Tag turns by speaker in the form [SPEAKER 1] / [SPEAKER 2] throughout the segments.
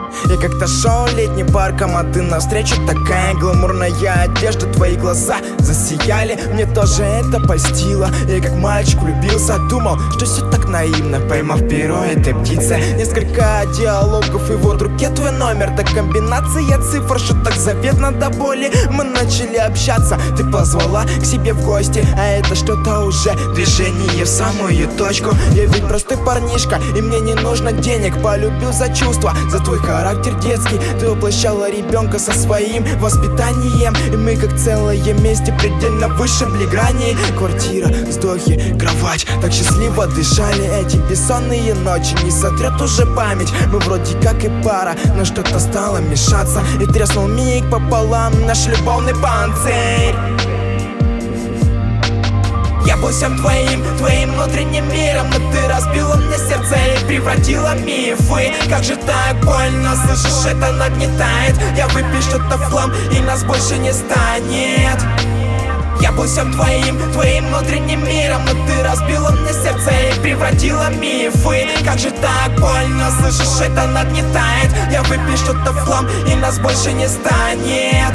[SPEAKER 1] Я как-то шел летним парком, а ты навстречу такая гламурная одежда, твои глаза засияли, мне тоже это польстило. Я как мальчик влюбился, думал, что все так наивно, поймав перо этой птицы. Несколько диалогов, и вот в руке твой номер, да комбинация цифр, что так заветно до боли. Мы начали общаться, ты позвала к себе в гости, а это что-то уже движение в самую точку. Я ведь простой парнишка, и мне не нужно денег, полюбил за чувства, за твой характер детский. Ты воплощала ребенка со своим воспитанием, и мы как целое месте предельно вышибли грани. Квартира, вздохи, кровать, так счастливо дышали эти бессонные ночи. Не сотрет уже память, мы вроде как и пара, но что-то стало мешаться, и треснул миг пополам наш любовный панцирь. Я был всем твоим внутренним миром, но ты разбила мне сердце и превратила мифы. Как же так больно, слышишь, это нагнетает. Я выпью что-то в хлам, и нас больше не станет. Я был всем твоим внутренним миром, но ты разбила мне сердце и превратила мифы. Как же так больно, слышишь, это нагнетает. Я выпью что-то в хлам, и нас больше не станет.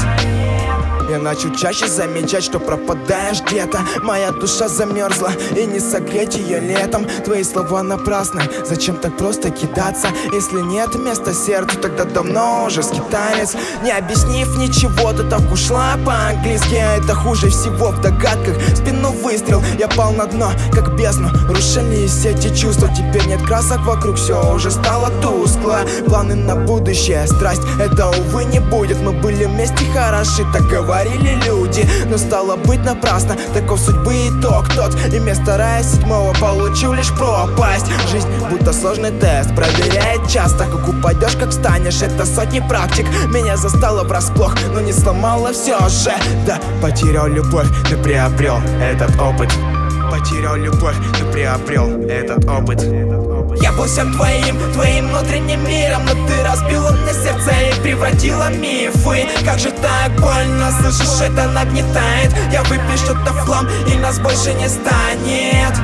[SPEAKER 1] Я начал чаще замечать, что пропадаешь где-то. Моя душа замерзла, и не согреть ее летом. Твои слова напрасны, зачем так просто кидаться? Если нет места сердцу, тогда давно уже скиталец. Не объяснив ничего, ты так ушла по-английски. А это хуже всего в догадках. В спину выстрел, я пал на дно, как бездну. Рушились все эти чувства, теперь нет красок вокруг, все уже стало тускло. Планы на будущее, страсть, это увы не будет. Мы были вместе хороши, так говорили люди, но стало быть напрасно. Таков судьбы итог тот, и вместо рая седьмого получил лишь пропасть. Жизнь будто сложный тест, проверяет часто. Как упадешь, как встанешь, это сотни практик. Меня застало врасплох, но не сломало все же. Да, потерял любовь, но приобрел этот опыт. Потерял любовь, но приобрел этот опыт. Я был всем твоим внутренним миром, но ты разбила мне сердце и превратила мифы. Как же так больно, слышишь, это нагнетает. Я выпью что-то в хлам, и нас больше не станет.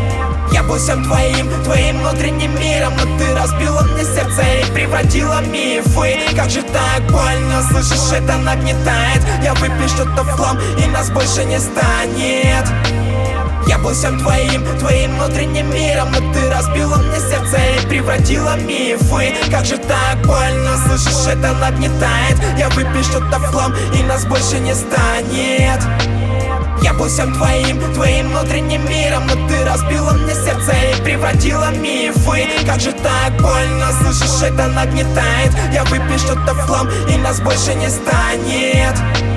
[SPEAKER 1] Я был всем твоим внутренним миром, но ты разбила мне сердце и превратила мифы. Как же так больно, слышишь, это нагнетает. Я выпью что-то в хлам, и нас больше не станет. Я был всем твоим внутренним миром, но ты разбила мне сердце и превратила мифы. Как же так больно, слышишь, это нагнетает. Я выпью что-то в хлам, и нас больше не станет. Я был всем твоим внутренним миром, но ты разбила мне сердце и превратила мифы. Как же так больно, слышишь, это нагнетает. Я выпью что-то в хлам, и нас больше не станет.